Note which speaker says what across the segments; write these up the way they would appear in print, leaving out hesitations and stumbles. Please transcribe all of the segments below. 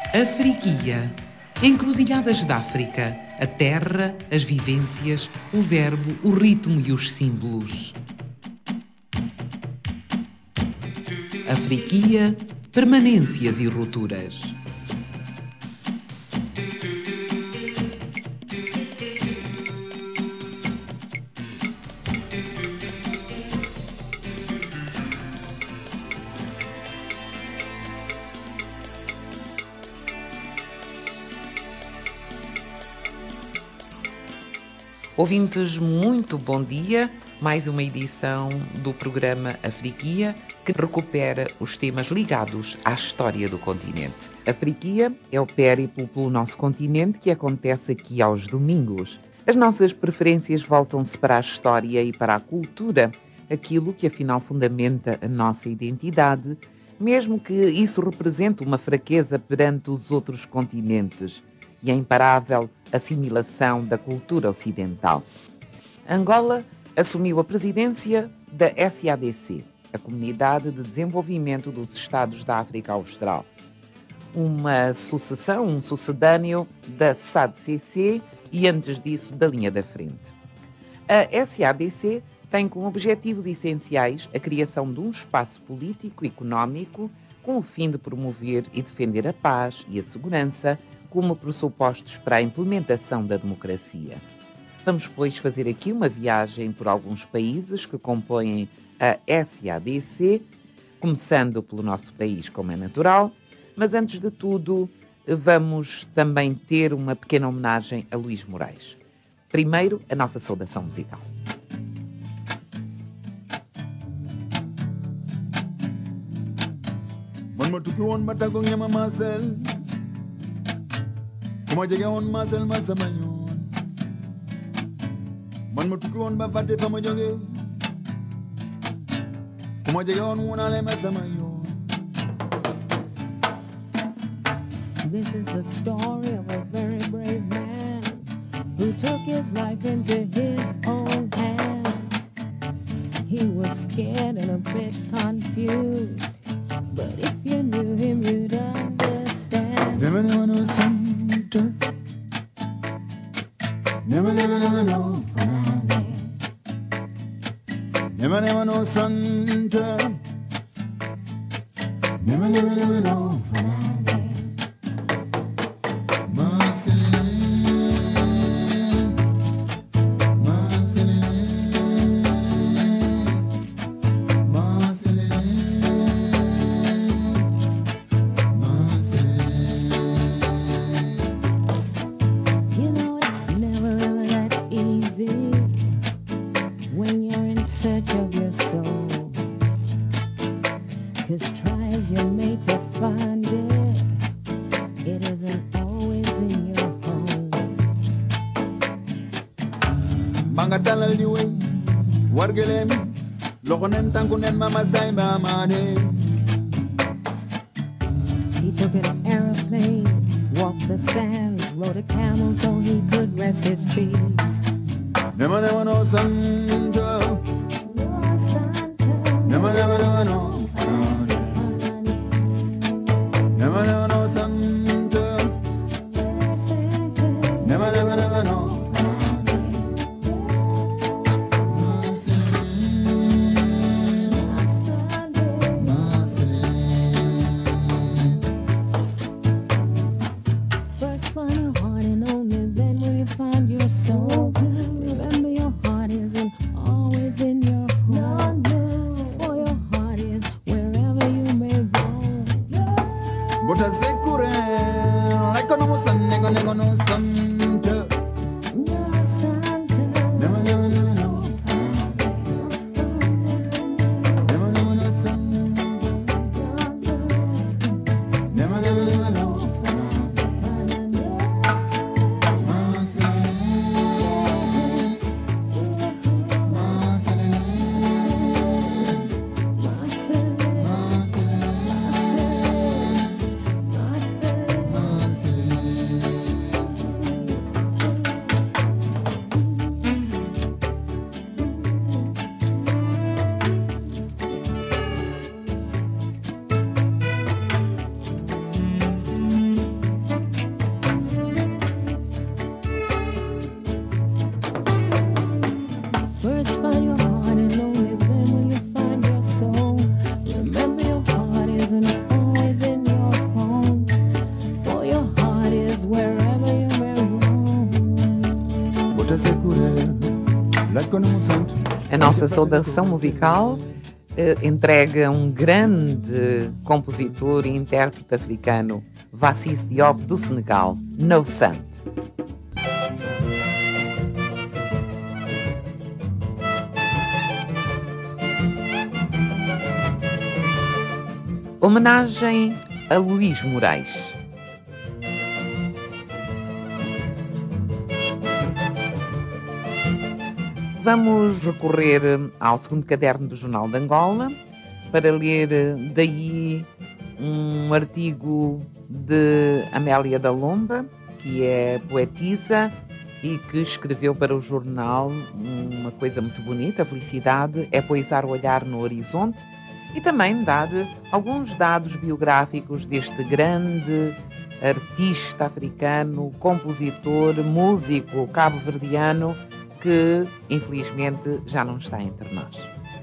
Speaker 1: Afriquia. Encruzilhadas da África. A terra, as vivências, o verbo, o ritmo e os símbolos. Afriquia. Permanências e rupturas. Ouvintes, muito bom dia. Mais uma edição do programa Afriquia, que recupera os temas ligados à história do continente. Afriquia é o périplo pelo nosso continente que acontece aqui aos domingos. As nossas preferências voltam-se para a história e para a cultura, aquilo que afinal fundamenta a nossa identidade, mesmo que isso represente uma fraqueza perante os outros continentes e a imparável assimilação da cultura ocidental. Angola assumiu a presidência da SADC, a Comunidade de Desenvolvimento dos Estados da África Austral, uma sucessão, um sucedâneo da SADCC e antes disso da linha da frente. A SADC tem como objetivos essenciais a criação de um espaço político e económico com o fim de promover e defender a paz e a segurança como pressupostos para a implementação da democracia. Vamos, pois, fazer aqui uma viagem por alguns países que compõem a SADC, começando pelo nosso país, como é natural, mas antes de tudo, vamos também ter uma pequena homenagem a Luís Moraes. Primeiro, a nossa saudação musical.
Speaker 2: Kuma jege on masel masamayon man mutuki on ba fate fama joge kuma jege on wonale masamayon.
Speaker 3: This is the story of a very brave man who took his life into his own hands. He was scared and a bit confused, but if you knew him you'd understand.
Speaker 2: Never know some. Never know Never know Santa. Never know Mangatalal diwe wargelemi lokonen tankunen mama sai mamane.
Speaker 3: He took an aeroplane, walked the sands, rode a camel so he could rest his feet.
Speaker 2: Never know Santa. Never know. Never know Santa. Never know.
Speaker 3: Remember your heart isn't always in your home. For your
Speaker 1: A nossa saudação musical entrega um grande compositor e intérprete africano, Wassis Diop, do Senegal, No Sant. Homenagem a Luís Moraes. Vamos recorrer ao segundo caderno do Jornal de Angola para ler daí um artigo de Amélia da Lomba, que é poetisa e que escreveu para o jornal uma coisa muito bonita. A felicidade é poisar o olhar no horizonte, e também dar alguns dados biográficos deste grande artista africano, compositor, músico cabo-verdiano, que infelizmente já não está entre nós.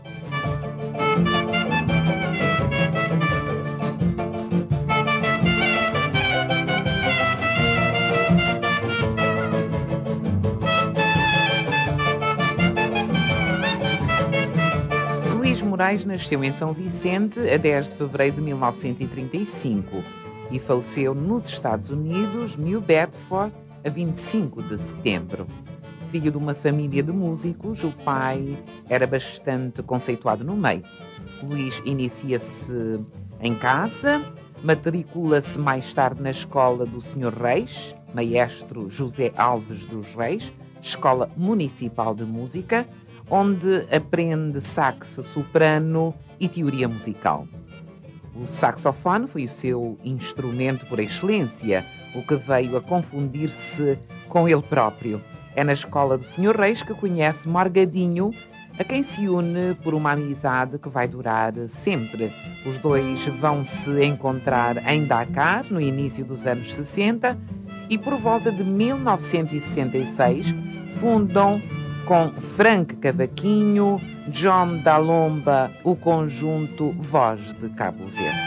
Speaker 1: Luís Moraes nasceu em São Vicente a 10 de fevereiro de 1935 e faleceu nos Estados Unidos, New Bedford, a 25 de setembro. Filho de uma família de músicos, o pai era bastante conceituado no meio. Luís inicia-se em casa, matricula-se mais tarde na escola do Sr. Reis, maestro José Alves dos Reis, Escola Municipal de Música, onde aprende sax soprano e teoria musical. O saxofone foi o seu instrumento por excelência, o que veio a confundir-se com ele próprio. É na escola do Sr. Reis que conhece Morgadinho, a quem se une por uma amizade que vai durar sempre. Os dois vão se encontrar em Dakar, no início dos anos 60, e por volta de 1966 fundam com Frank Cavaquinho, John da Lomba, o conjunto Voz de Cabo Verde.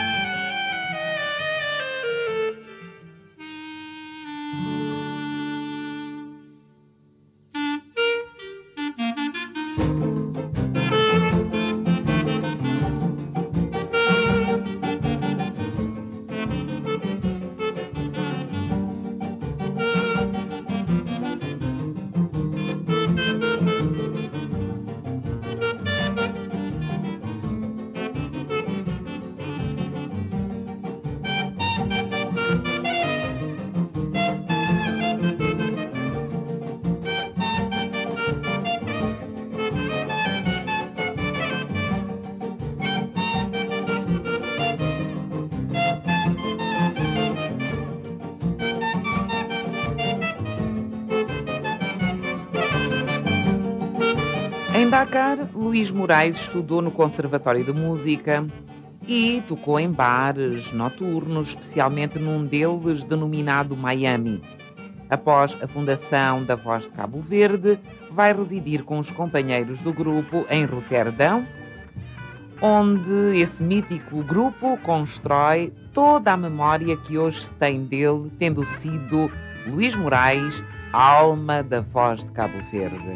Speaker 1: Em Dakar, Luís Moraes estudou no Conservatório de Música e tocou em bares noturnos, especialmente num deles denominado Miami. Após a fundação da Voz de Cabo Verde, vai residir com os companheiros do grupo em Roterdão, onde esse mítico grupo constrói toda a memória que hoje se tem dele, tendo sido Luís Moraes, a alma da Voz de Cabo Verde.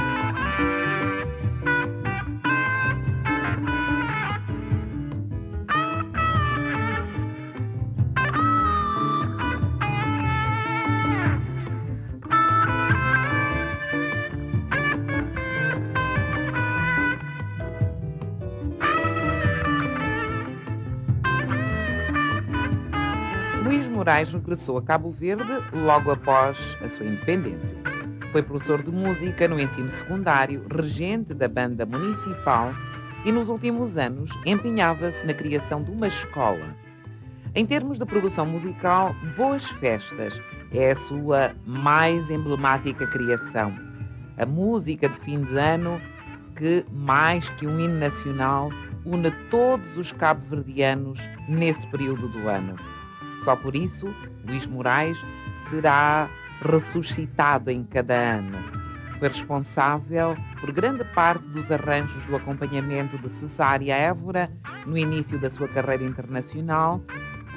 Speaker 1: Luís Moraes regressou a Cabo Verde logo após a sua independência. Foi professor de música no ensino secundário, regente da banda municipal e, nos últimos anos, empenhava-se na criação de uma escola. Em termos de produção musical, Boas Festas é a sua mais emblemática criação. A música de fim de ano que, mais que um hino nacional, une todos os cabo-verdianos nesse período do ano. Só por isso, Luís Moraes será ressuscitado em cada ano. Foi responsável por grande parte dos arranjos do acompanhamento de Cesária Évora no início da sua carreira internacional,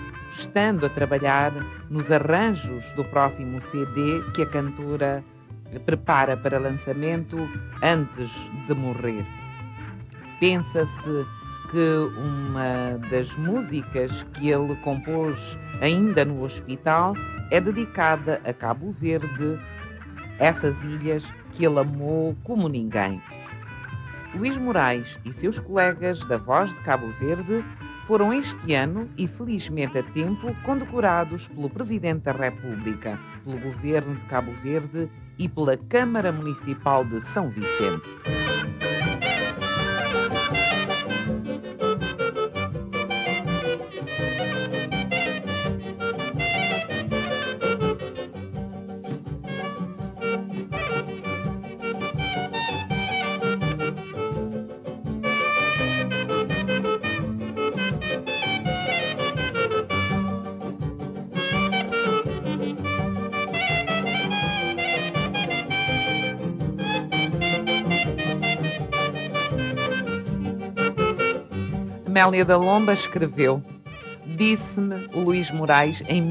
Speaker 1: estando a trabalhar nos arranjos do próximo CD que a cantora prepara para lançamento antes de morrer. Pensa-se que uma das músicas que ele compôs ainda no hospital é dedicada a Cabo Verde, essas ilhas que ele amou como ninguém. Luís Moraes e seus colegas da Voz de Cabo Verde foram este ano, e felizmente a tempo, condecorados pelo Presidente da República, pelo Governo de Cabo Verde e pela Câmara Municipal de São Vicente. Amélia da Lomba escreveu: disse-me o Luís Moraes em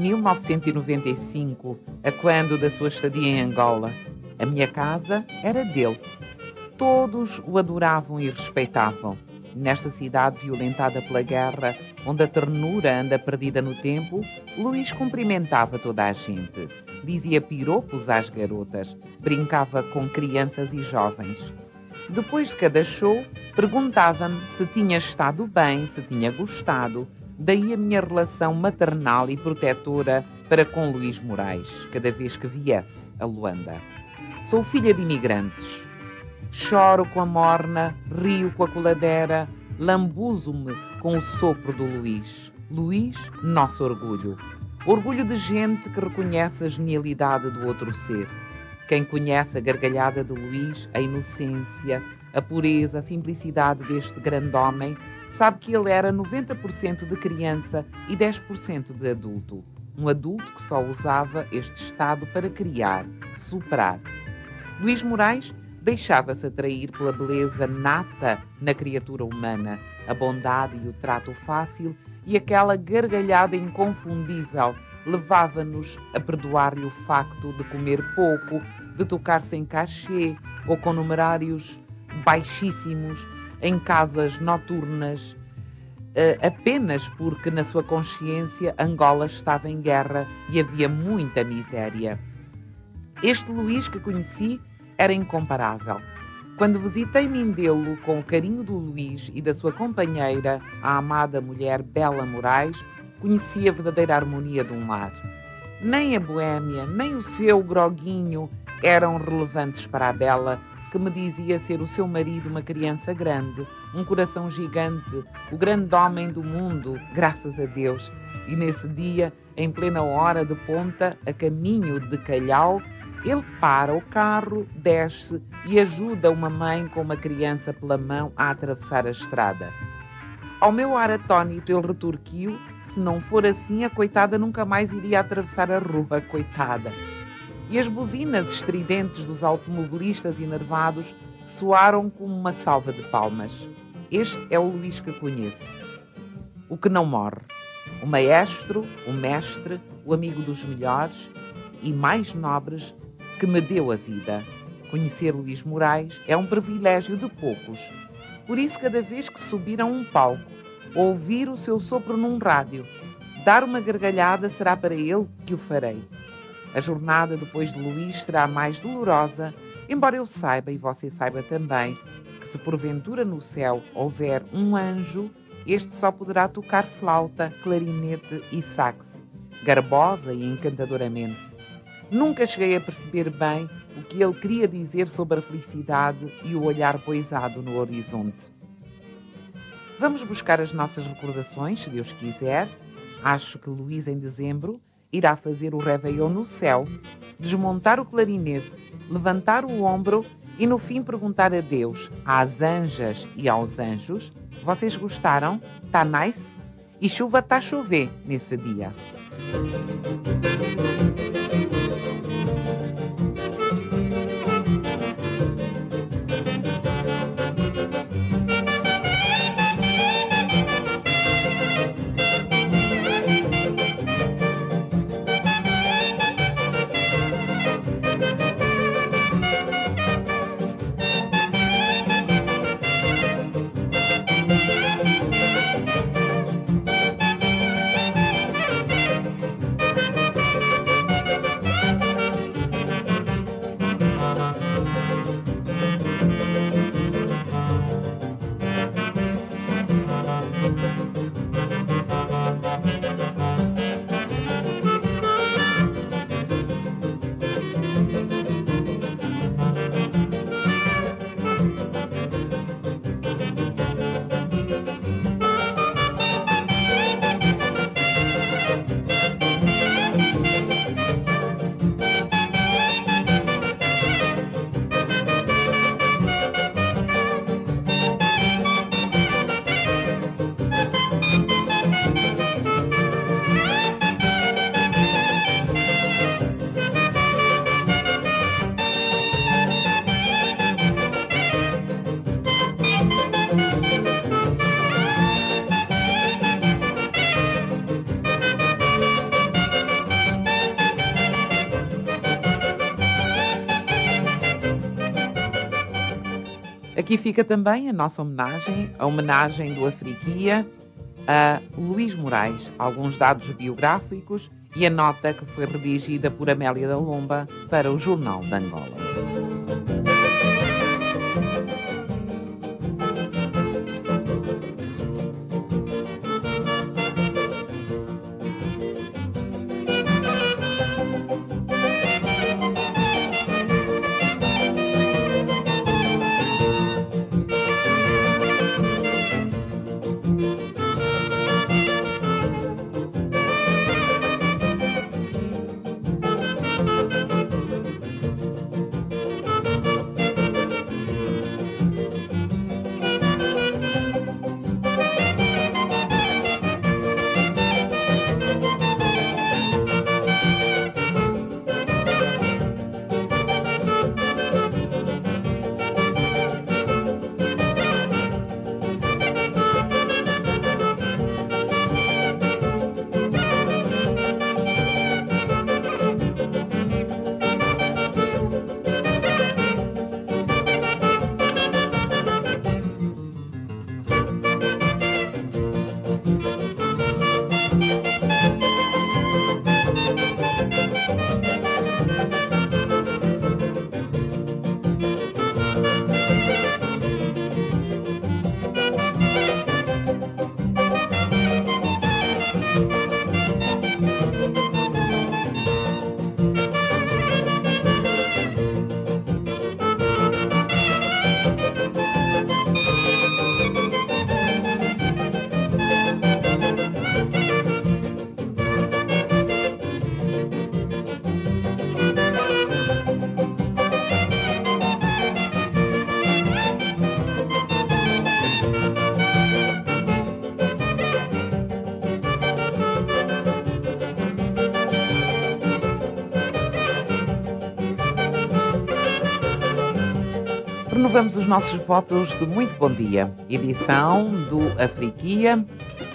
Speaker 1: 1995, a quando da sua estadia em Angola. A minha casa era dele. Todos o adoravam e respeitavam. Nesta cidade violentada pela guerra, onde a ternura anda perdida no tempo, Luís cumprimentava toda a gente. Dizia piropos às garotas, brincava com crianças e jovens. Depois de cada show, perguntava-me se tinha estado bem, se tinha gostado. Daí a minha relação maternal e protetora para com Luís Moraes, cada vez que viesse a Luanda. Sou filha de imigrantes. Choro com a morna, rio com a coladeira, lambuzo-me com o sopro do Luís. Luís, nosso orgulho. Orgulho de gente que reconhece a genialidade do outro ser. Quem conhece a gargalhada de Luís, a inocência, a pureza, a simplicidade deste grande homem, sabe que ele era 90% de criança e 10% de adulto. Um adulto que só usava este estado para criar, superar. Luís Moraes deixava-se atrair pela beleza nata na criatura humana, a bondade e o trato fácil, e aquela gargalhada inconfundível levava-nos a perdoar-lhe o facto de comer pouco, de tocar sem cachê ou com numerários baixíssimos em casas noturnas, apenas porque na sua consciência Angola estava em guerra e havia muita miséria. Este Luís que conheci era incomparável. Quando visitei Mindelo com o carinho do Luís e da sua companheira, a amada mulher Bela Moraes, conheci a verdadeira harmonia de um lar. Nem a boémia, nem o seu groguinho eram relevantes para a Bela, que me dizia ser o seu marido uma criança grande, um coração gigante, o grande homem do mundo, graças a Deus. E nesse dia, em plena hora de ponta, a caminho de Calhau, ele para o carro, desce e ajuda uma mãe com uma criança pela mão a atravessar a estrada. Ao meu ar atónito, ele retorquiu: se não for assim, a coitada nunca mais iria atravessar a rua, coitada. E as buzinas estridentes dos automobilistas enervados soaram como uma salva de palmas. Este é o Luís que conheço. O que não morre. O maestro, o mestre, o amigo dos melhores e mais nobres que me deu a vida. Conhecer Luís Moraes é um privilégio de poucos. Por isso, cada vez que subir a um palco, ouvir o seu sopro num rádio, dar uma gargalhada, será para ele que o farei. A jornada depois de Luís será mais dolorosa, embora eu saiba, e você saiba também, que se porventura no céu houver um anjo, este só poderá tocar flauta, clarinete e sax, garbosa e encantadoramente. Nunca cheguei a perceber bem o que ele queria dizer sobre a felicidade e o olhar poisado no horizonte. Vamos buscar as nossas recordações, se Deus quiser. Acho que Luís, em dezembro, irá fazer o Réveillon no céu, desmontar o clarinete, levantar o ombro e no fim perguntar a Deus, às anjas e aos anjos: vocês gostaram? Tá nice? E chuva tá a chover nesse dia. Aqui fica também a nossa homenagem, a homenagem do Afriquia a Luís Moraes, alguns dados biográficos e a nota que foi redigida por Amélia da Lomba para o Jornal de Angola. Renovamos os nossos votos de muito bom dia. Edição do Afriquia.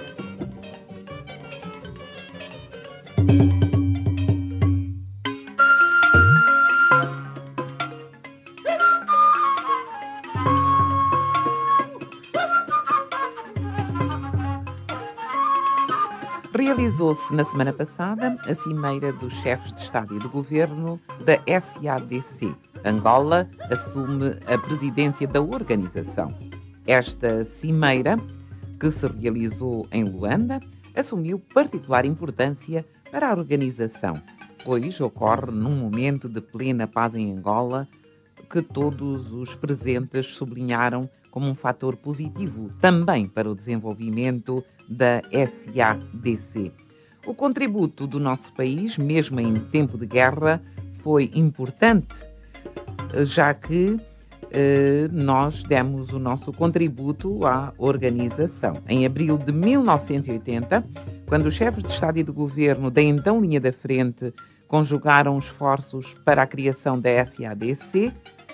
Speaker 1: Realizou-se na semana passada a cimeira dos chefes de Estado e de Governo da SADC. Angola assume a presidência da organização. Esta cimeira, que se realizou em Luanda, assumiu particular importância para a organização, pois ocorre num momento de plena paz em Angola, que todos os presentes sublinharam como um fator positivo também para o desenvolvimento da SADC. O contributo do nosso país, mesmo em tempo de guerra, foi importante, já que nós demos o nosso contributo à organização. Em abril de 1980, quando os chefes de Estado e de Governo da então linha da frente conjugaram esforços para a criação da SADC,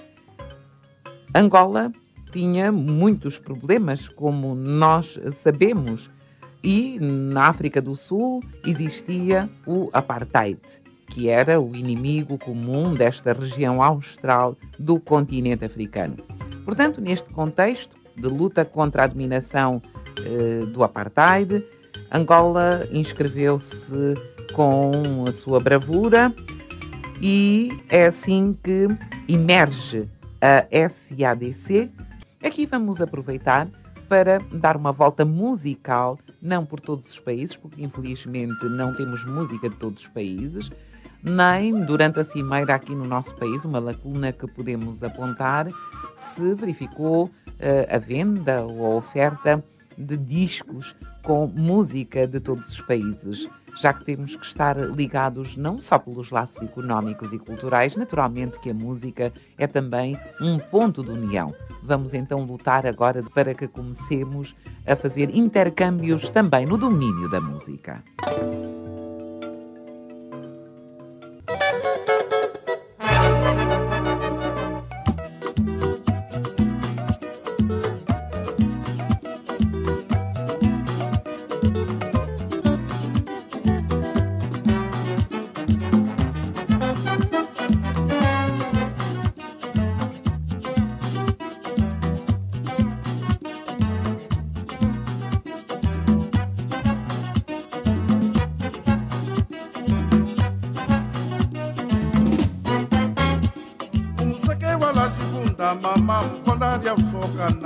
Speaker 1: Angola tinha muitos problemas, como nós sabemos, e na África do Sul existia o apartheid, que era o inimigo comum desta região austral do continente africano. Portanto, neste contexto de luta contra a dominação do apartheid, Angola inscreveu-se com a sua bravura e é assim que emerge a SADC. Aqui vamos aproveitar para dar uma volta musical, não por todos os países, porque infelizmente não temos música de todos os países, nem durante a cimeira aqui no nosso país, uma lacuna que podemos apontar, se verificou a venda ou a oferta de discos com música de todos os países, já que temos que estar ligados não só pelos laços económicos e culturais, naturalmente que a música é também um ponto de união. Vamos então lutar agora para que comecemos a fazer intercâmbios também no domínio da música.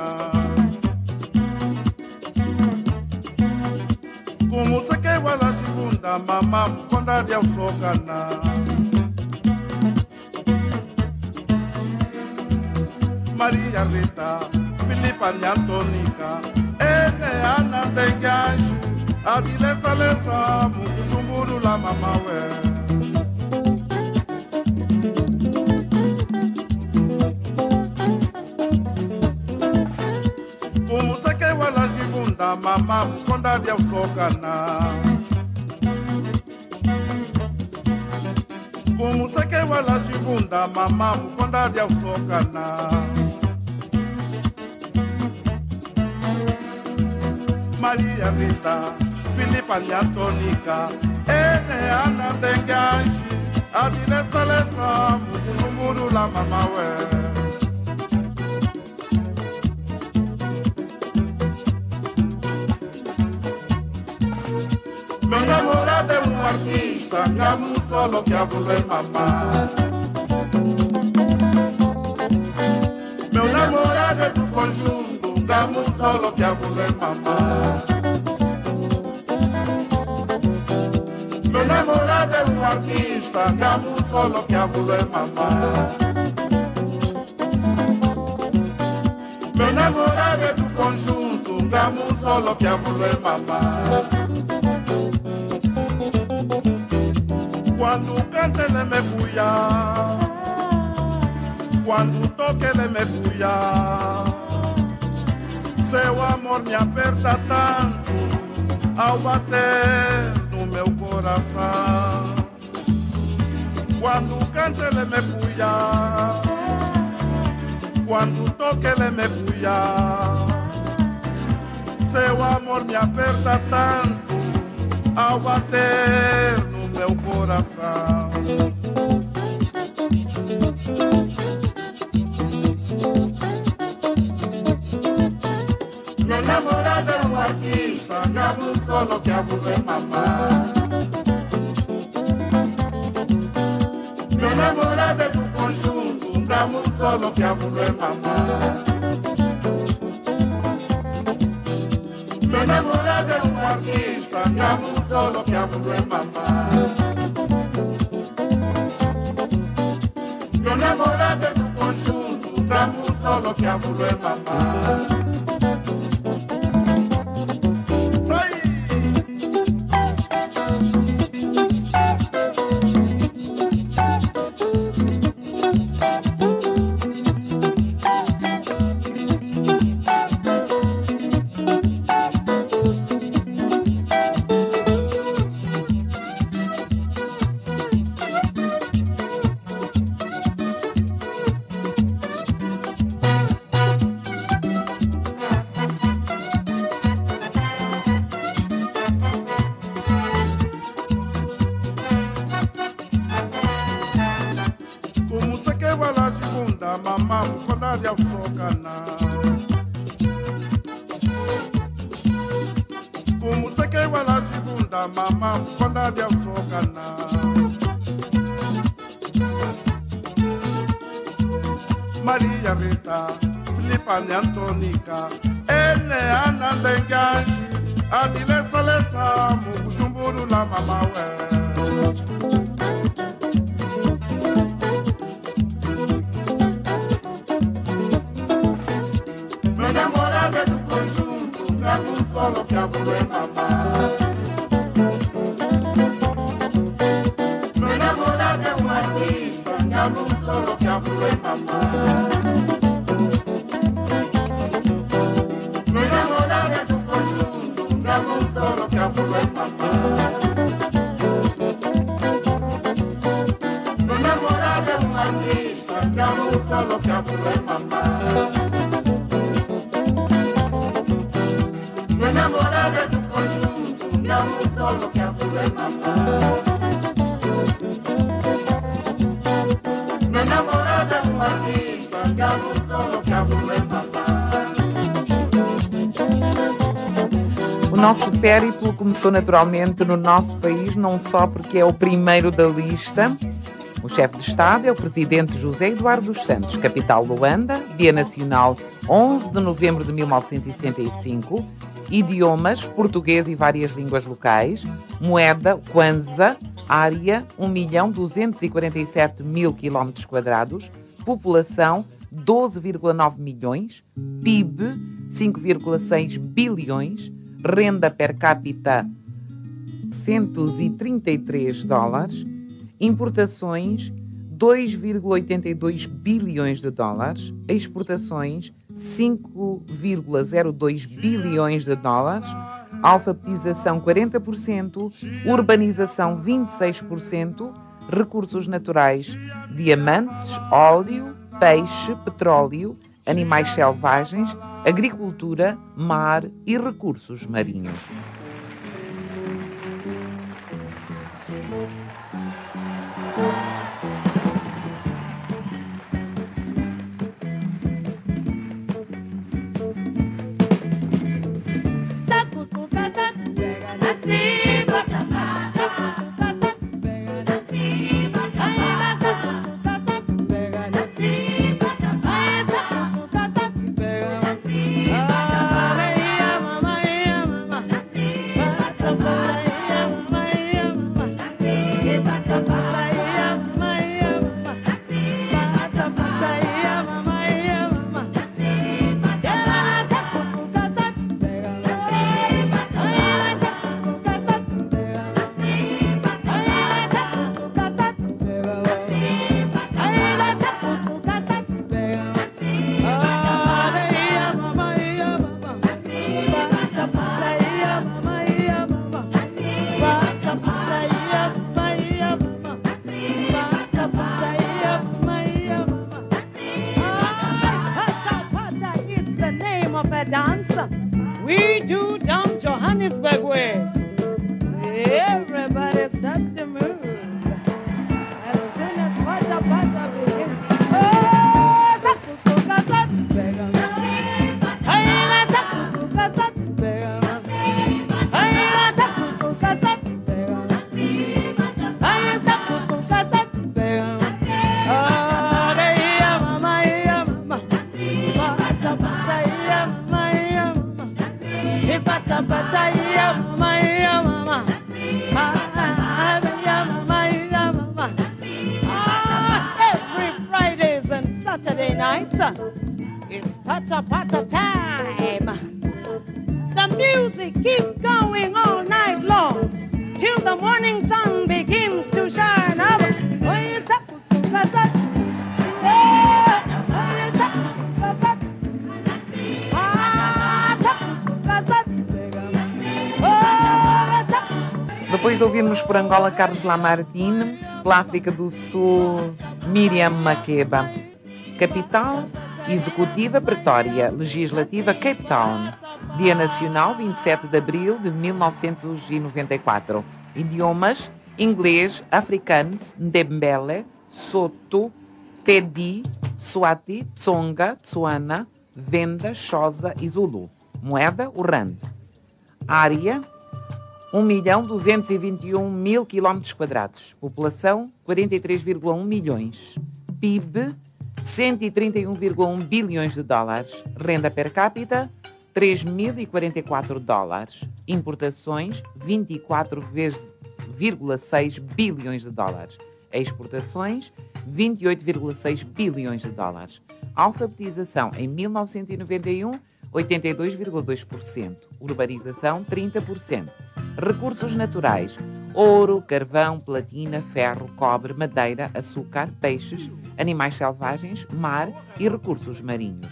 Speaker 4: Como se que igual a segunda, mamá, conda de ausocana. Maria Rita, Filipa e Antônica, Ene Ana Dengajo, Adilesa Lesa, Mukujumburu la mamawe. Como se que igual a segunda, mamá, conda de ausocana. Como se que igual a segunda, mamá, conda de ausocana. Maria Rita, Filipa e Antônica, Ene Ana Dengaji, Adilesa Lesa, Mukujumburu la mamawe. Meu namorado é artista, amo solo que abuso é mamá. Meu namorado é do conjunto, amo solo que abuso é mamá. Meu namorado é artista, amo solo que abuso é mamá. Meu namorado é do conjunto, amo solo que abuso é mamá. Quando canta ele me puya, quando toca ele me puya. Seu amor me aperta tanto ao bater no meu coração. Quando canta ele me puya, quando toca ele me puya. Seu amor me aperta tanto ao bater no meu coração. Meu namorado é artista, amo solo que abuso é mamá. Meu namorado é do conjunto, amo solo que abuso é mamá. Meu namorado é artista, amo solo que abuso é mamá. Meu namorado é do conjunto, amo solo que abuso é mamá. Mamá, conda de ausocana. Como se que igual a segunda, mamá, conda de ausocana. Maria Rita, Filipa e Antônica, Ene Ana Dengaji, Adilesa Lesa, Mukujumburu la mamawe. Meu namorado é do conjunto, amo solo que abuso é mamá. Meu namorado é artista, amo solo que abuso é mamá. Meu namorado é do conjunto, amo solo que abuso é mamá. Meu namorado é artista, amo solo que abuso é mamá. Meu namorado é do conjunto, amo solo que abuso é mamá. Meu namorado é artista, amo solo que abuso é mamá.
Speaker 1: O nosso périplo começou naturalmente no nosso país, não só porque é o primeiro da lista. O chefe de Estado é o presidente José Eduardo dos Santos. Capital Luanda. Dia Nacional 11 de novembro de 1975. Idiomas, português e várias línguas locais. Moeda, Kwanza. Área, 1.247.000 km². População, 12,9 milhões. PIB, 5,6 bilhões. Renda per capita, $133. Importações, 2,82 bilhões de dólares. Exportações, 5,02 bilhões de dólares. Alfabetização, 40%. Urbanização, 26%. Recursos naturais, diamantes, óleo, peixe, petróleo, animais selvagens, agricultura, mar e recursos marinhos.
Speaker 3: We do down Johannesburg way. Everybody starts to move as soon as Pata Pata begins. Every Fridays and Saturday nights, it's Pata Pata time. The music keeps going all night long till the morning sun begins to shine up.
Speaker 1: Depois de ouvirmos por Angola Carlos Lamartine, pela África do Sul Miriam Makeba. Capital, Executiva Pretória, Legislativa Cape Town. Dia Nacional 27 de abril de 1994. Idiomas, inglês, afrikaans, Ndebele, Soto, Pedi, Swati, Tsonga, Tswana, Venda, Xhosa e Zulu. Moeda, o rand. Área, 1.221.000 km². População, 43,1 milhões. PIB, 131,1 bilhões de dólares. Renda per capita, $3.044. Importações, 24,6 bilhões de dólares. Exportações, 28,6 bilhões de dólares. Alfabetização, em 1991, 82,2%. Urbanização, 30%. Recursos naturais, ouro, carvão, platina, ferro, cobre, madeira, açúcar, peixes, animais selvagens, mar e recursos marinhos.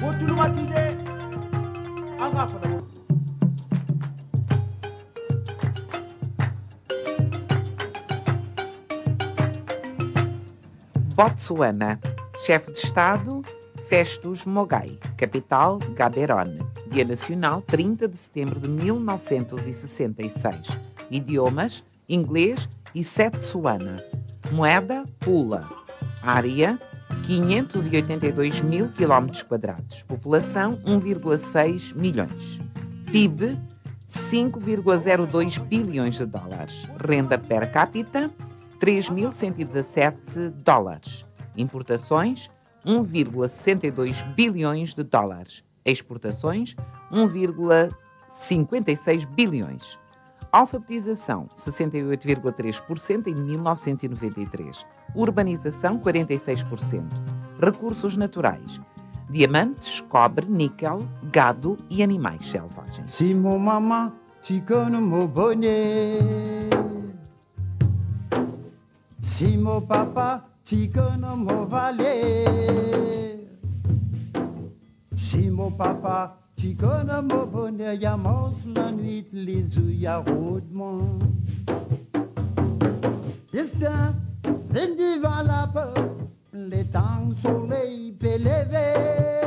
Speaker 1: Botsuana. Chefe de Estado, Festus Mogae. Capital, Gaborone. Dia Nacional, 30 de setembro de 1966. Idiomas, inglês e Setsuana. Moeda, pula. Área, 582.000 km². População, 1,6 milhões. PIB, 5,02 bilhões de dólares. Renda per capita, 3.117 dólares. Importações, 1,62 bilhões de dólares. Exportações, 1,56 bilhões. Alfabetização, 68,3% em 1993. Urbanização, 46%. Recursos naturais, diamantes, cobre, níquel, gado e animais selvagens.
Speaker 2: Si mon maman, tu connais mon bonnet. Si mon papa, tu connais mon valet. Si mon papa, tu connais mon bonnet, y'a mange la nuit, les œufs, y'a rôdement. Destin, vendi va la peur, les temps soleil peut lever.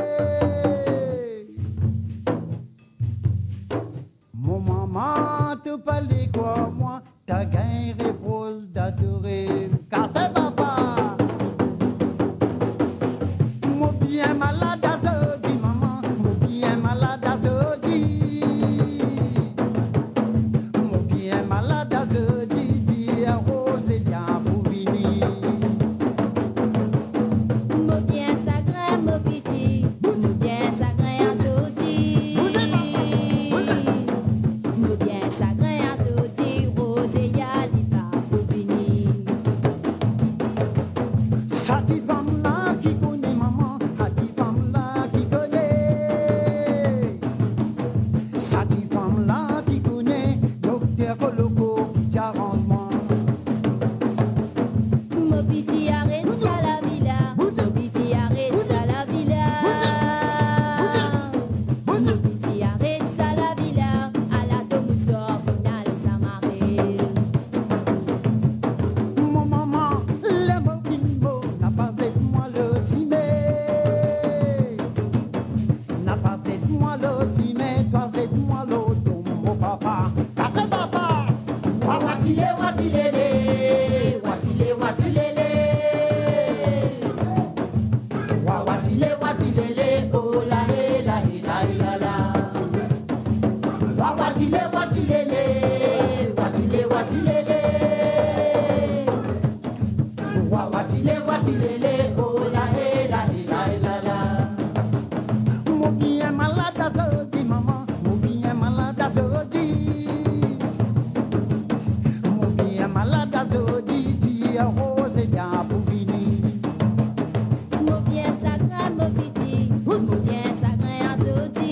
Speaker 2: Mon maman te parlait quoi, moi, t'as gain repose d'adorer, car c'est papa. Mon bien malade à Zodi, maman, mon bien malade à Zodi. Mon bien malade à Zodi, dit à Rose et bien pour venir.
Speaker 5: Mon bien sacré, mon petit, mon bien sacré à Zodi. Mon bien sacré à Zodi, Rose et Yali pas pour venir.
Speaker 2: Ça dit femme là qui connaît maman, ça dit femme là qui connaît. Ça dit femme là qui connaît, docteur Coloco, Charendement.
Speaker 5: Mon petit arrête ça la villa. Mon petit arrête ça la villa. Mon petit arrête ça la villa. À la tombe sort, on a le samaré.
Speaker 2: Mon maman, les mots qui m'ont, n'a pas fait moi le cimé. N'a pas fait moi le cimé, toi c'est moi l'auto, mon papa. Car c'est papa.
Speaker 5: Watile, watilele, watile, watilele. Watile, watilele, oh la la la la la. Watile, watilele, watile, watilele. Watile, watilele, oh la la la la.
Speaker 2: Mon bien malade à Zodi, maman, mon bien malade à Zodi. Mon bien malade à Zodi, dit à Rose et bien pour venir.
Speaker 5: Mon bien sacré, mon petit, mon bien sacré à Zodi.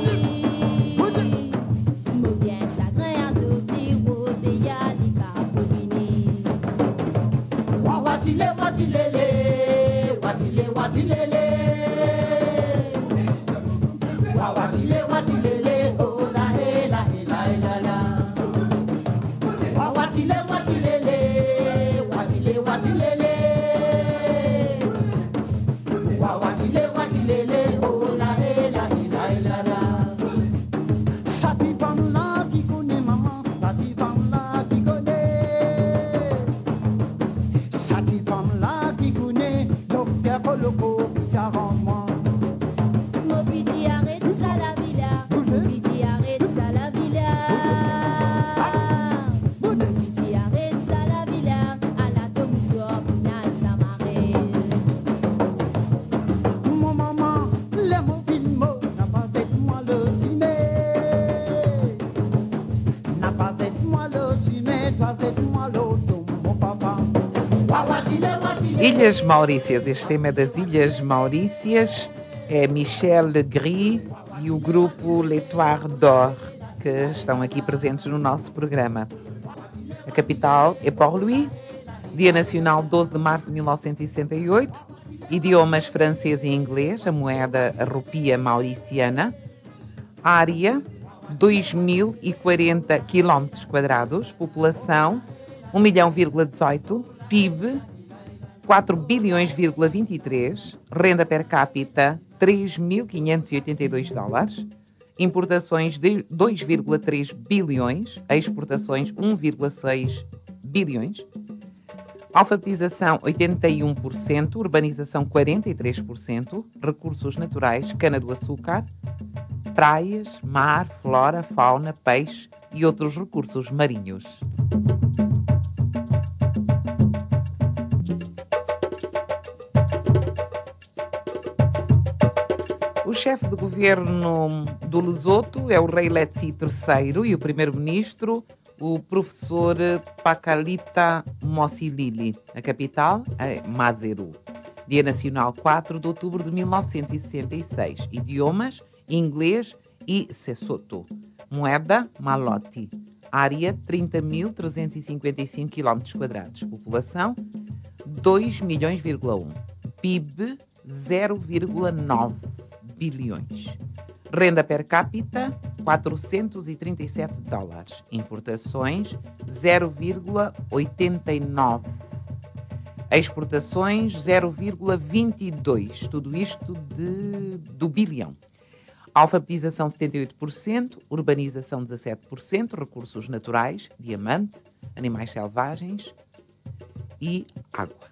Speaker 5: Mon bien sacré à Zodi, Rose et Yali pas pour venir. Watile, watilele, watile, watilele. Watile, watilele, oh la la la la la. Watile, watilele, watile, watilele. Watile, watilele, oh la la la la.
Speaker 2: Ça dit femme là qui connaît maman, ça dit femme là qui connaît. Ça dit femme là qui connaît, docteur Coloco, Charendement.
Speaker 5: Mon petit arrête ça la villa. Mon petit arrête ça la villa. Mon petit arrête ça la villa. À la tombe sort, on a le samaré.
Speaker 2: Mon maman, les mots qui m'ont, n'a pas fait moi le cimé. N'a pas fait moi le cimé, toi c'est moi l'auto, mon papa.
Speaker 5: Watile, watile.
Speaker 1: Ilhas Maurícias, este tema é das Ilhas Maurícias, é Michel Legris e o grupo L'Étoile d'Or, que estão aqui presentes no nosso programa. A capital é Port-Louis, Dia Nacional 12 de março de 1968, idiomas francês e inglês, a moeda a rupia mauriciana, área 2.040 km², população 1.000.018, PIB 4,23 bilhões, renda per capita 3.582 dólares, importações de 2,3 bilhões, exportações 1,6 bilhões, alfabetização 81%, urbanização 43%, recursos naturais, cana-do-açúcar, praias, mar, flora, fauna, peixe e outros recursos marinhos. chefe de governo do Lesoto é o rei Letsi III e o primeiro-ministro, o professor Pakalita Motshilili. A capital é Maseru. Dia Nacional 4 de outubro de 1966. Idiomas: inglês e Sesotho. Moeda: Maloti. Área: 30.355 km². População: 2 milhões,1. PIB: 0,9 bilhões. Renda per capita: $437. Importações: 0,89. Exportações: 0,22. Tudo isto do bilhão. Alfabetização: 78%. Urbanização: 17%. Recursos naturais: diamante, animais selvagens e água.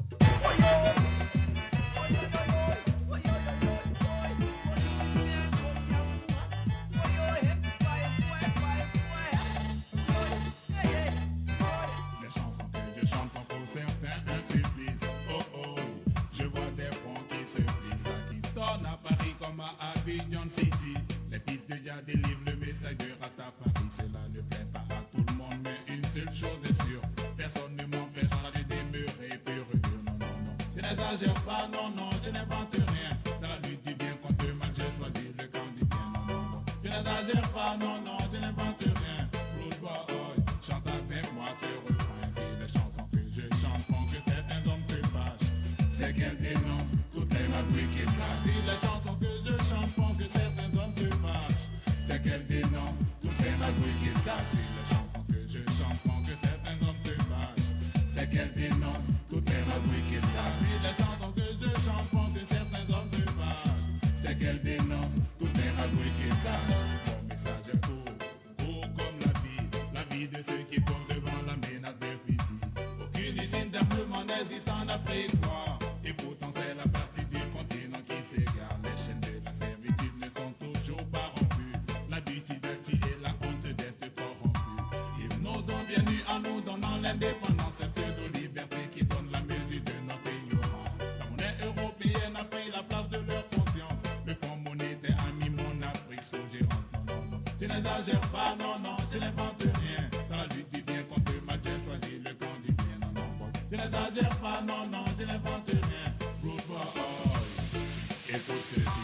Speaker 4: Abidjan City, les fils de Jah délivrent le message de Rastafari. Cela ne plaît pas à tout le monde, mais une seule chose est sûre, personne ne m'empêchera de demeurer pur et dur. Non, non, non, je n'exagère pas, non, non, je n'invente rien. Dans la lutte du bien contre le mal, j'ai choisi le camp du bien. Non, non, non, je n'exagère pas, non, non, je n'invente rien. Rude boy, chante avec moi ce refrain. Si les chansons que je chante font que certains hommes se fâchent, c'est qu'elles dénoncent toutes les magouilles qu'ils cachent. Si les chansons que je chante font que certains hommes se fâchent, c'est qu'elles dénoncent toutes les magouilles qu'ils cachent. Si les chansons que je chante font que certains hommes se fâchent, c'est qu'elles dénoncent toutes les magouilles qu'ils cachent. Si les chansons que je chante font que certains hommes se fâchent, c'est qu'elles dénoncent toutes les magouilles qu'ils cachent. Mon message est court comme la vie de ceux qui tombent devant la menace des fusils. Aucune usine d'armement n'existe en Afrique noire, et pourtant c'est la partie du continent qui s'égare. Les chaînes de la servitude ne sont toujours pas rompues, l'habitude d'être et la honte d'être corrompu. Ils nous ont bien eu en nous donnant l'indépendance, cette pseudo-liberté qui donne la mesure de notre ignorance. La monnaie européenne a pris la place de leur conscience, le fonds monétaire a mis mon Afrique sous gérance. Non, non, non, je n'exagère pas, non, non, je n'invente rien. Dans la lutte du bien contre le mal, j'ai choisi le camp du bien. Non, non, non, je n'exagère pas, non, non, je n'invente rien. Rude boy, écoute ceci.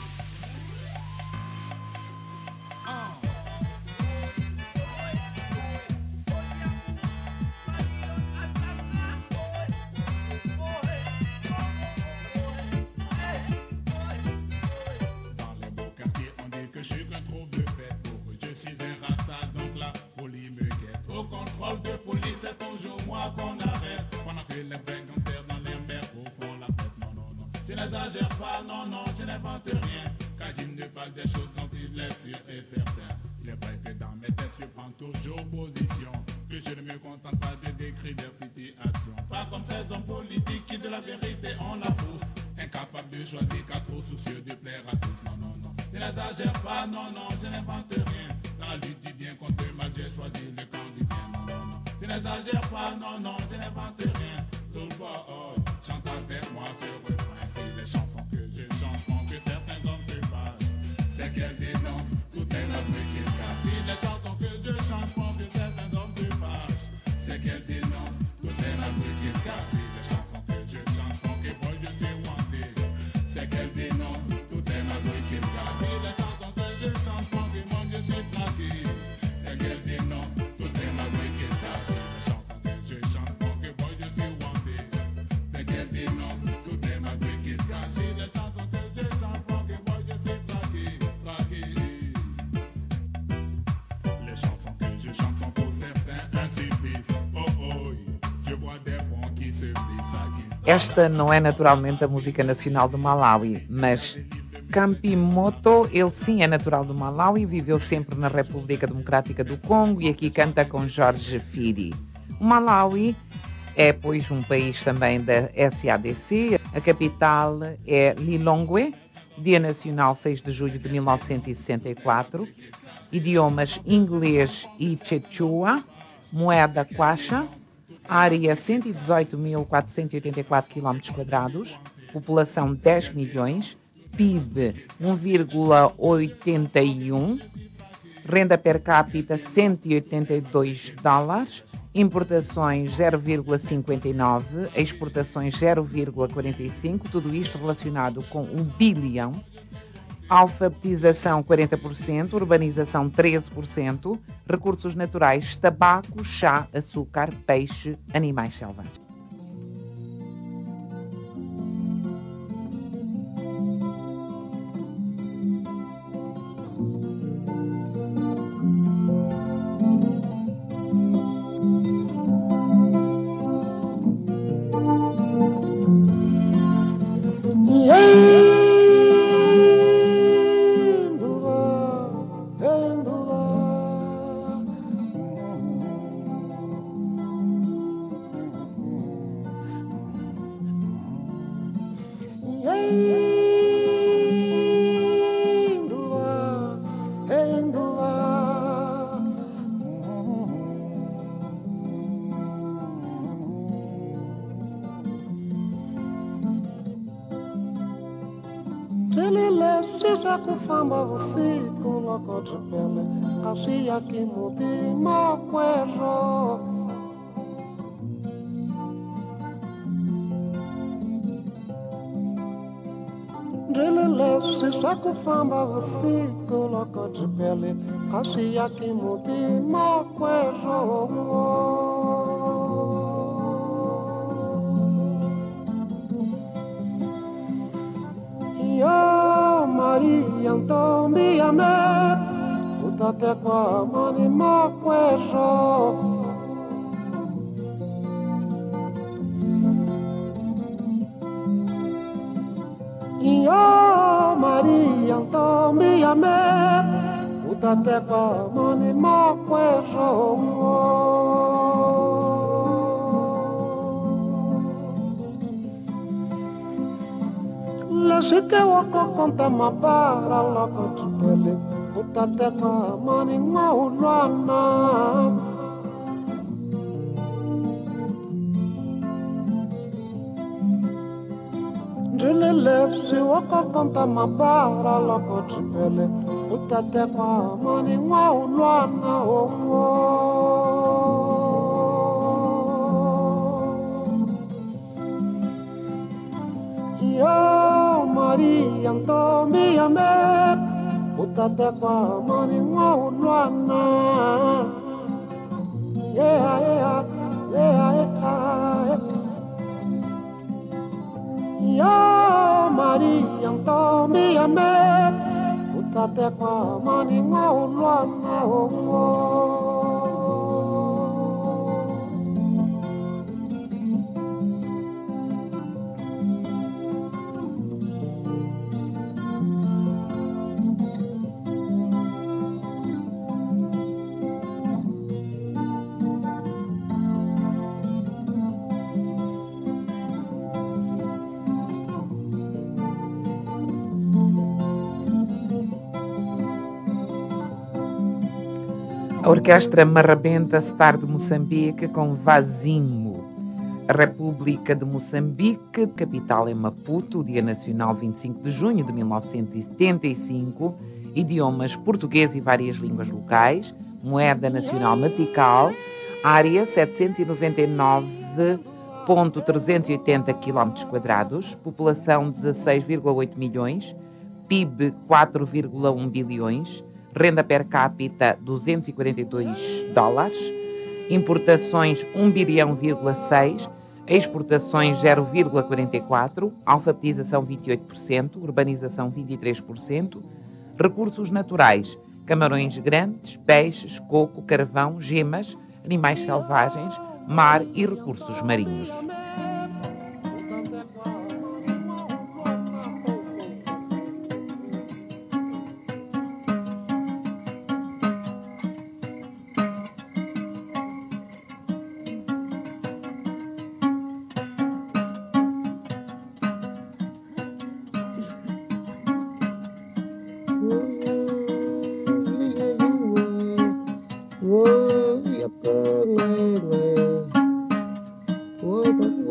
Speaker 4: Dans les beaux quartiers, on dit que je suis qu'un trouble de fête. Pour eux, je suis un rasta, donc la folie me guette. Au contrôle de police, c'est toujours moi qu'on arrête. Pendant que les vrais gangsters dans les mercos font la fête. Non, non, non, je n'exagère pas, non, non, je n'invente rien. Kajim ne parle des choses dont il est sûr et certain. Il est vrai que dans mes textes, je prends toujours position, que je ne me contente pas de décrire des situations. Pas comme ces hommes politiques qui de la vérité ont la fausse, incapables de choisir car trop soucieux de plaire à tous. Non, non, non, je n'exagère pas, non, non, je n'invente rien. Dans la lutte du bien contre le mal, j'ai choisi le camp du bien. Non, non, non, je n'exagère pas, non, non, je n'invente rien. Little boy, chante avec moi ce refrain. Si les chansons que je chante font que certains hommes se fâchent, c'est qu'elles dénoncent toutes les magouilles qu'ils cachent. Si les chansons que je chante font que certains hommes se fâchent, c'est qu'elles dénoncent toutes les magouilles qu'ils cachent. Si les chansons que je chante font que boy je suis wanté, c'est qu'elles dénoncent toutes les magouilles qu'ils cachent. Si les chansons que je chante font que moi je suis traqué, c'est qu'elles dénoncent toutes les magouilles qu'ils cachent. Si les chansons que je chante font que boy je suis wanté, c'est qu'elles dénoncent toutes les magouilles qu'ils cachent. Si les chansons que je chante font que boy je suis traqué. Les chansons que je chante sont pour certains un supplice. Oh oh, je vois des fonds qui se plissent aqui.
Speaker 1: Esta não é naturalmente a música nacional do Malawi, mas Kampimoto, ele sim é natural do Malawi, viveu sempre na República Democrática do Congo e aqui canta com Jorge Fidi. O Malawi é, pois, um país também da SADC. A capital é Lilongwe. Dia Nacional 6 de julho de 1964. Idiomas inglês e Quechua. Moeda Kwacha. Área 118.484 km². População 10 milhões. PIB 1,81, renda per capita 182 dólares, importações 0,59, exportações 0,45, tudo isto relacionado com o bilhão. Alfabetização 40%, urbanização 13%, recursos naturais, tabaco, chá, açúcar, peixe, animais selvagens.
Speaker 6: Kufamba usiku loko jipele kashi ya kimuti makwero Drilele shisha kufamba usiku loko jipele kashi ya kimuti makwero Maria Antonia me utate kwa mani makwero Maria Antonia me utate kwa mani makwero Shike wako konta mabara loko chupele utate kwa mani ngaulwana Drilele si wako konta mabara loko chupele utate kwa mani ngaulwana Maria Antonia me utate kwa mani ngaulwana Yeah, yeah, yeah, yeah Maria Antonia me utate kwa mani ngaulwana
Speaker 1: A Orquestra Marrabenta Star de Moçambique com Vazimo. A República de Moçambique, capital é Maputo, Dia Nacional 25 de junho de 1975, idiomas português e várias línguas locais, moeda nacional metical, área 799,380 km², população 16,8 milhões, PIB 4,1 bilhões, renda per capita 242 dólares, importações 1,6 bilhão, exportações 0,44, alfabetização 28%, urbanização 23%, recursos naturais, camarões grandes, peixes, coco, carvão, gemas, animais selvagens, mar e recursos marinhos.
Speaker 3: Whoa,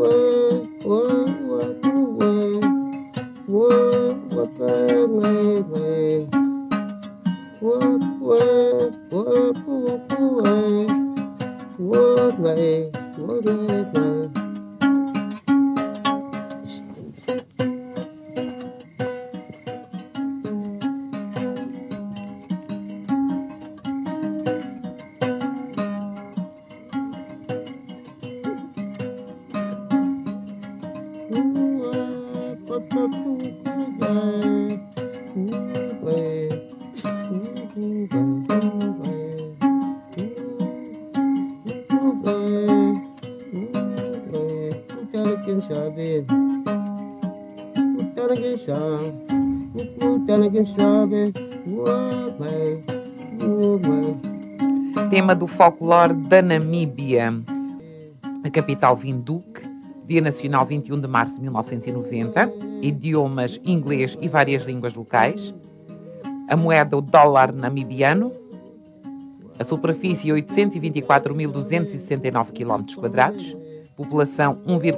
Speaker 1: Tema do folclore da Namíbia. A capital Windhoek, Dia Nacional 21 de março de 1990, idiomas inglês e várias línguas locais. A moeda, o dólar namibiano. A superfície, 824.269 km². População,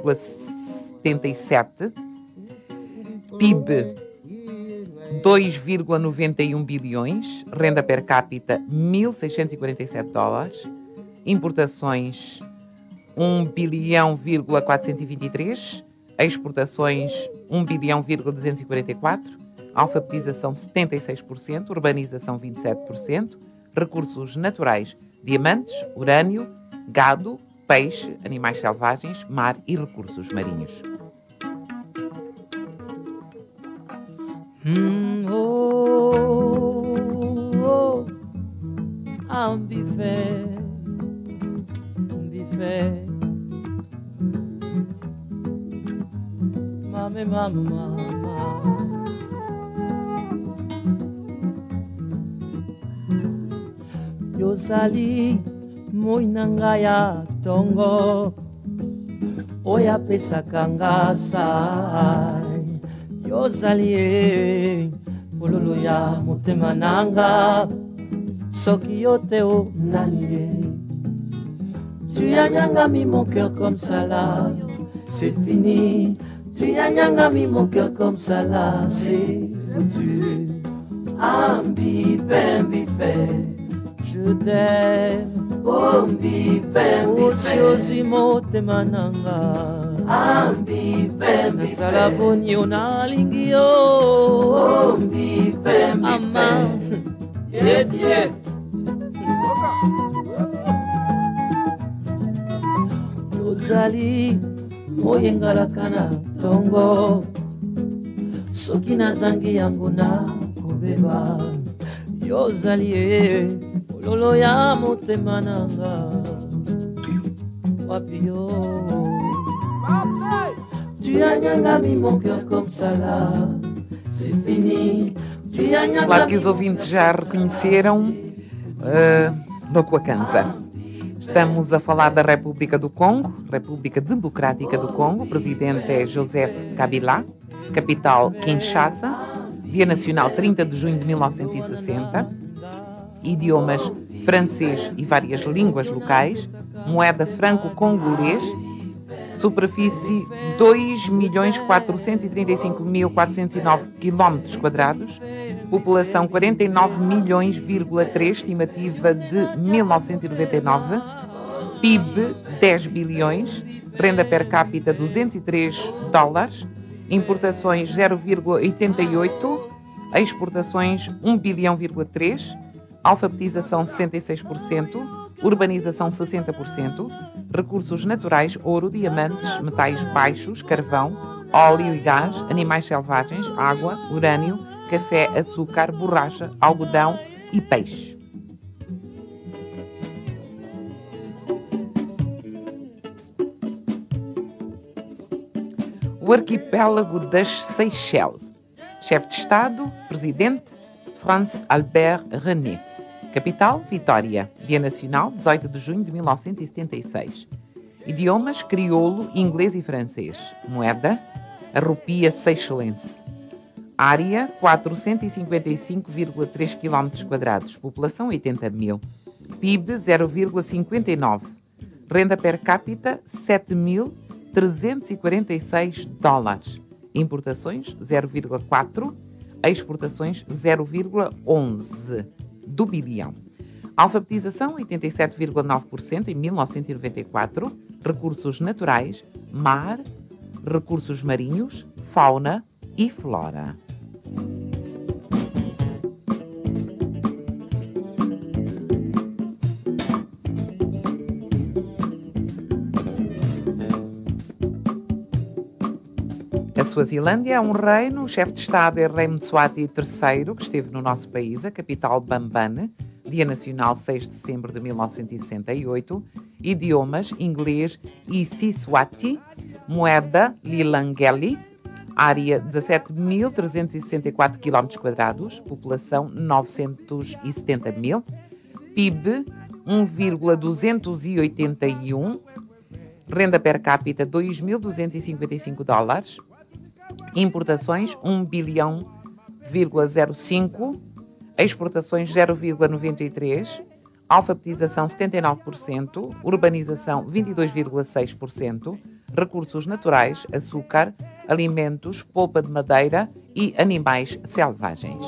Speaker 1: 1,77. PIB, 2,91 bilhões. Renda per capita, $1.647. Importações, 1,423 bilhão. Exportações, 1,244 bilhão. Alfabetização, 76%. Urbanização, 27%. Recursos naturais, diamantes, urânio, gado, peixe, animais selvagens, mar e recursos marinhos.
Speaker 3: Mama. Yozali moinangaya tongo oya pesaka nga sai yozali pololo ya motema nanga soki yo te o nani tu as nyangami mon cœur comme ça là c'est fini tu as nyangami mon cœur comme ça là c'est foutu ambi je t'aime, Ombi Fembi Osiosi motema nanga Ambi Fembi Nasala bonio na lingio Ombi Fembi Ama Yet Yozali moyengalakana tongo Soki nazangi yango na kobeba Yozali lolo ya motema nanga wapio tu as nyangami mon cœur comme ça là c'est fini tu as nyangami.
Speaker 1: Claro que os ouvintes já reconheceram Lokwakanza. Estamos a falar da República do Congo, República Democrática do Congo. O presidente é Joseph Kabila, capital Kinshasa. Dia Nacional 30 de junho de 1960. Idiomas francês e várias línguas locais. Moeda franco-congolês. Superfície 2.435.409 km². População 49,3 estimativa de 1999. PIB 10 bilhões. Renda per capita $203. Importações 0,88. Exportações 1,3 bilhão. Alfabetização 66%, urbanização 60%, recursos naturais, ouro, diamantes, metais baixos, carvão, óleo e gás, animais selvagens, água, urânio, café, açúcar, borracha, algodão e peixe. O arquipélago das Seychelles. Chefe de Estado, Presidente, Franz Albert René. Capital, Vitória. Dia Nacional, 18 de junho de 1976. Idiomas, crioulo, inglês e francês. Moeda, a rupia seychelense. Área, 455,3 km². População, 80.000. PIB, 0,59. Renda per capita, $7.346. Importações, 0,4. Exportações, 0,11. do bilhão. Alfabetização, 87,9% em 1994. Recursos naturais, mar, recursos marinhos, fauna e flora. A Suazilândia é um reino, o chefe de Estado é Rei Mswati III, que esteve no nosso país, a capital Bambane, Dia Nacional 6 de setembro de 1968, idiomas inglês e Siswati, moeda Lilangeli, área 17.364 km², população 970 mil, PIB 1,281, renda per capita 2.255 dólares, importações 1 bilhão,05, exportações 0,93, alfabetização 79%, urbanização 22,6%, recursos naturais, açúcar, alimentos, polpa de madeira e animais selvagens.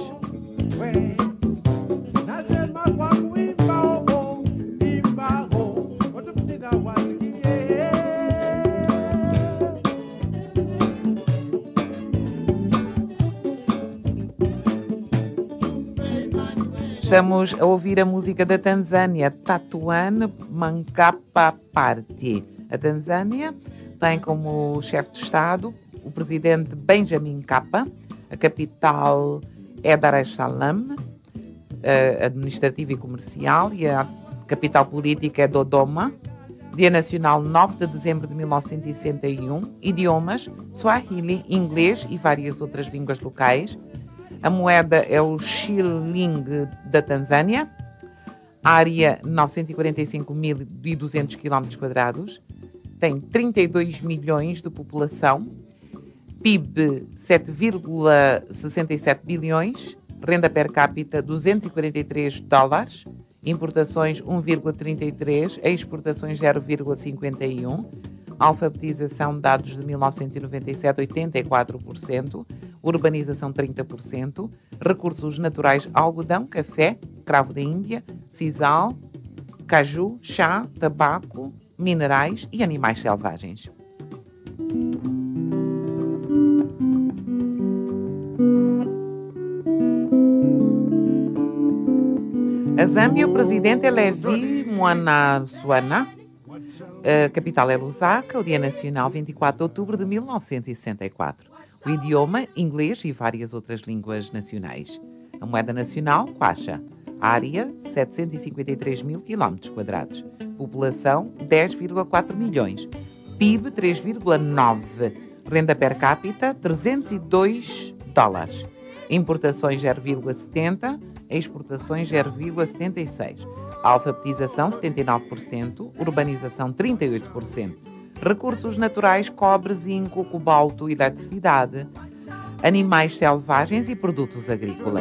Speaker 1: Estamos a ouvir a música da Tanzânia, Tatuan Mankapa Party. A Tanzânia tem como chefe de Estado o presidente Benjamin Mkapa, a capital é Dar es Salaam, administrativa e comercial, e a capital política é Dodoma. Dia Nacional 9 de dezembro de 1961, idiomas Swahili, inglês e várias outras línguas locais. A moeda é o shilling da Tanzânia, área 945.200 km², tem 32 milhões de população, PIB 7,67 bilhões, renda per capita 243 dólares, importações 1,33, exportações 0,51, alfabetização, dados de 1997, 84%, urbanização 30%, recursos naturais, algodão, café, cravo da Índia, sisal, caju, chá, tabaco, minerais e animais selvagens. A Zâmbia, o presidente é Levi Mwanaswana, a capital é Lusaka, o Dia Nacional 24 de outubro de 1964. O idioma, inglês e várias outras línguas nacionais. A moeda nacional, Kwacha. Área, 753 mil km². População, 10,4 milhões. PIB, 3,9. Renda per capita, 302 dólares. Importações, 0,70. Exportações, 0,76. Alfabetização, 79%. Urbanização, 38%. Recursos naturais, cobre, zinco, cobalto, eletricidade, animais selvagens e produtos agrícolas.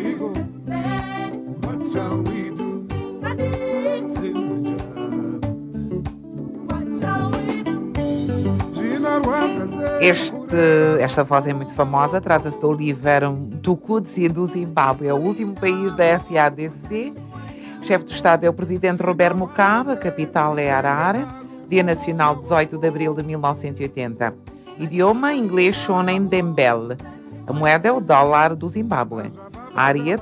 Speaker 1: Esta voz é muito famosa, trata-se de Oliver Mtukudzi do Zimbábue, é o último país da SADC. O chefe de Estado é o presidente Robert Mugabe, a capital é Harare. Dia Nacional 18 de abril de 1980. Idioma inglês Shona Ndembele. A moeda é o dólar do Zimbábue. Área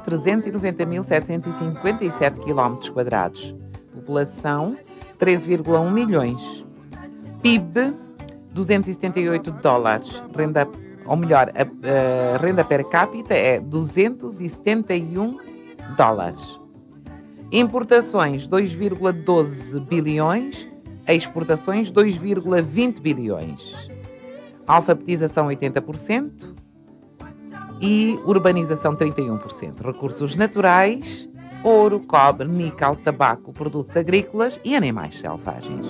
Speaker 1: 390.757 km². População 13,1 milhões. PIB 278 dólares. Renda per capita é 271 dólares. Importações 2,12 bilhões. Exportações 2,20 bilhões. Alfabetização 80% e urbanização 31%. Recursos naturais, ouro, cobre, níquel, tabaco, produtos agrícolas e animais selvagens.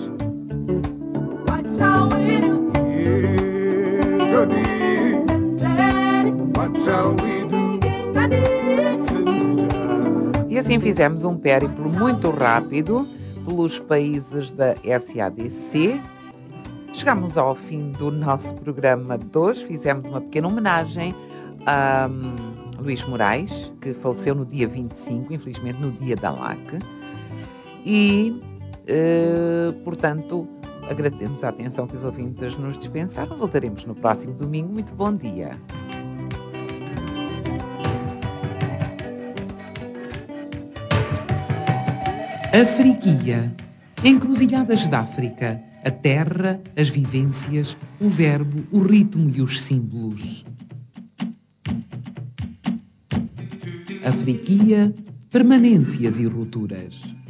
Speaker 1: E assim fizemos um périplo muito rápido pelos países da SADC. Chegamos ao fim do nosso programa de hoje. Fizemos uma pequena homenagem a Luís Moraes, que faleceu no dia 25, infelizmente no dia da LAC. E, portanto, agradecemos a atenção que os ouvintes nos dispensaram. Voltaremos no próximo domingo. Muito bom dia. Afriquia. Encruzilhadas da África. A terra, as vivências, o verbo, o ritmo e os símbolos. Afriquia, permanências e rupturas.